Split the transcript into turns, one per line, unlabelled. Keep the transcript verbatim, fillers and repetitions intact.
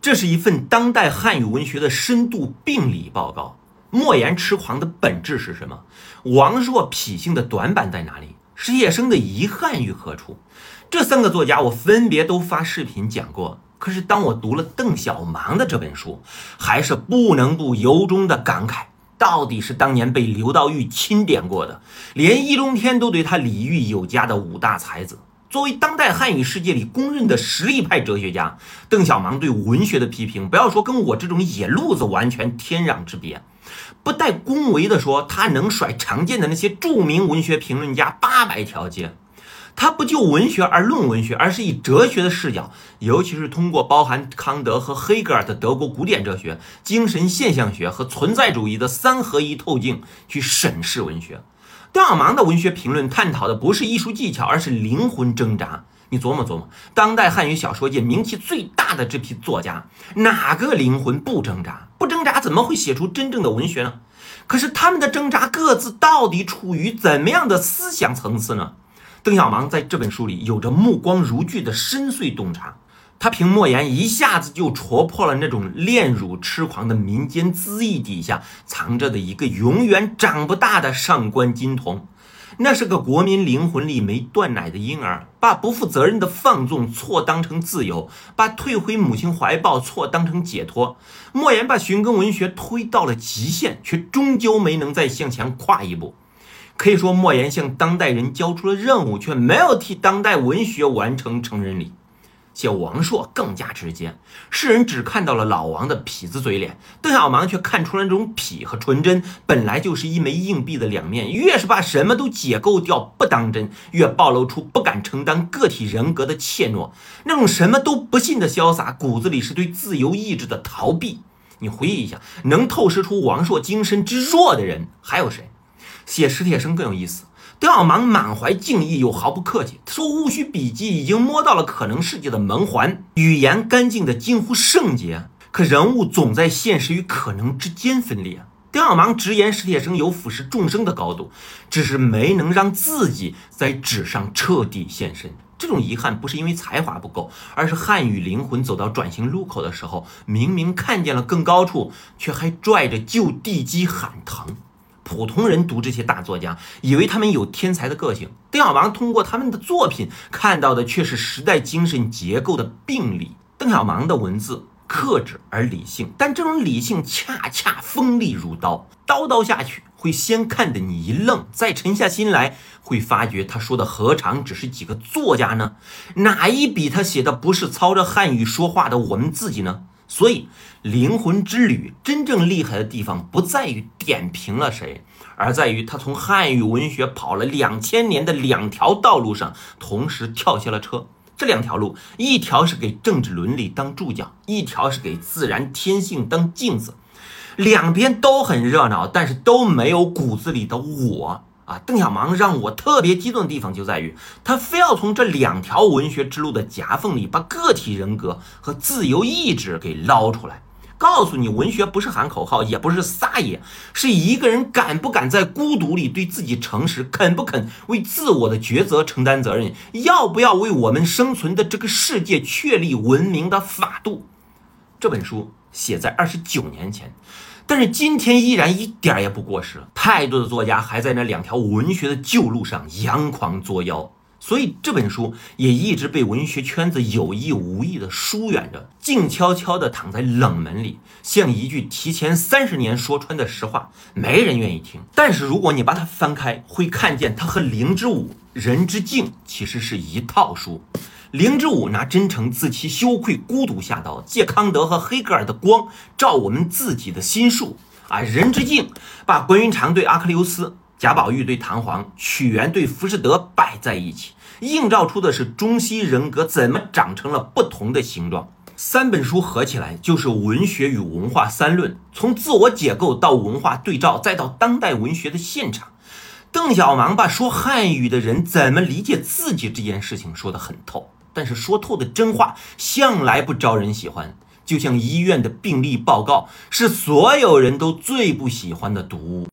这是一份当代汉语文学的深度病理报告。莫言痴狂的本质是什么？王朔痞性的短板在哪里？史铁生的遗憾于何处？这三个作家我分别都发视频讲过，可是当我读了邓小芒的这本书，还是不能不由衷的感慨，到底是当年被刘道玉钦点过的，连易中天都对他礼遇有加的五大才子。作为当代汉语世界里公认的实力派哲学家，邓小芒对文学的批评，不要说跟我这种野路子完全天壤之别，不带恭维的说，他能甩常见的那些著名文学评论家八百条街。他不就文学而论文学，而是以哲学的视角，尤其是通过包含康德和黑格尔的德国古典哲学、精神现象学和存在主义的三合一透镜去审视文学。邓小芒的文学评论探讨的不是艺术技巧，而是灵魂挣扎。你琢磨琢磨，当代汉语小说界名气最大的这批作家，哪个灵魂不挣扎？不挣扎怎么会写出真正的文学呢？可是他们的挣扎各自到底处于怎么样的思想层次呢？邓小芒在这本书里有着目光如炬的深邃洞察，他凭莫言一下子就戳破了那种恋乳痴狂的民间恣意底下藏着的一个永远长不大的上官金童。那是个国民灵魂里没断奶的婴儿，把不负责任的放纵错当成自由，把退回母亲怀抱错当成解脱。莫言把寻根文学推到了极限，却终究没能再向前跨一步。可以说，莫言向当代人交出了任务，却没有替当代文学完成成人礼。写王朔更加直接，世人只看到了老王的痞子嘴脸，邓小芒却看出了那种痞和纯真本来就是一枚硬币的两面，越是把什么都解构掉不当真，越暴露出不敢承担个体人格的怯懦，那种什么都不信的潇洒，骨子里是对自由意志的逃避。你回忆一下，能透视出王朔精神之弱的人还有谁？写史铁生更有意思，邓小芒满怀敬意又毫不客气，说戊戌笔记已经摸到了可能世界的门环，语言干净的近乎圣洁，可人物总在现实与可能之间分裂。邓小芒直言史铁生有俯视众生的高度，只是没能让自己在纸上彻底现身。这种遗憾不是因为才华不够，而是汉语灵魂走到转型路口的时候，明明看见了更高处，却还拽着旧地基喊疼。普通人读这些大作家，以为他们有天才的个性，邓小芒通过他们的作品看到的却是时代精神结构的病理。邓小芒的文字克制而理性，但这种理性恰恰锋利如刀，刀刀下去会先看得你一愣，再沉下心来会发觉他说的何尝只是几个作家呢？哪一笔他写的不是操着汉语说话的我们自己呢？所以灵魂之旅真正厉害的地方不在于点评了谁，而在于他从汉语文学跑了两千年的两条道路上同时跳下了车。这两条路，一条是给政治伦理当注脚，一条是给自然天性当镜子。两边都很热闹，但是都没有骨子里的我啊。邓小芒让我特别激动的地方就在于，他非要从这两条文学之路的夹缝里把个体人格和自由意志给捞出来，告诉你文学不是喊口号，也不是撒野，是一个人敢不敢在孤独里对自己诚实，肯不肯为自我的抉择承担责任，要不要为我们生存的这个世界确立文明的法度。这本书写在二十九年前，但是今天依然一点也不过时了。太多的作家还在那两条文学的旧路上扬狂作妖，所以这本书也一直被文学圈子有意无意的疏远着，静悄悄地躺在冷门里，像一句提前三十年说穿的实话，没人愿意听。但是如果你把它翻开，会看见它和灵之舞、人之境其实是一套书。灵之舞拿真诚自欺、羞愧、孤独下刀，借康德和黑格尔的光照我们自己的心术啊！人之境把关云长对阿克琉斯、贾宝玉对唐璜、屈原对浮士德摆在一起，映照出的是中西人格怎么长成了不同的形状。三本书合起来就是文学与文化三论，从自我解构到文化对照，再到当代文学的现场。邓小芒把说汉语的人怎么理解自己这件事情说得很透，但是说透的真话向来不招人喜欢，就像医院的病例报告是所有人都最不喜欢的读物。